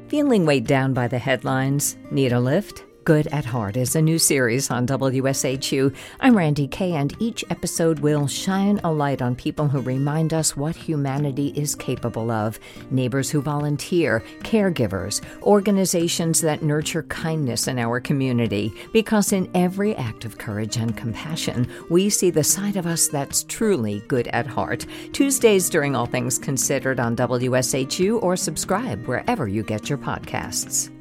Feeling weighed down by the headlines? Need a lift? Good at Heart is a new series on WSHU. I'm Randy Kay, and each episode will shine a light on people who remind us what humanity is capable of. Neighbors who volunteer, caregivers, organizations that nurture kindness in our community. Because in every act of courage and compassion, we see the side of us that's truly good at heart. Tuesdays during All Things Considered on WSHU, or subscribe wherever you get your podcasts.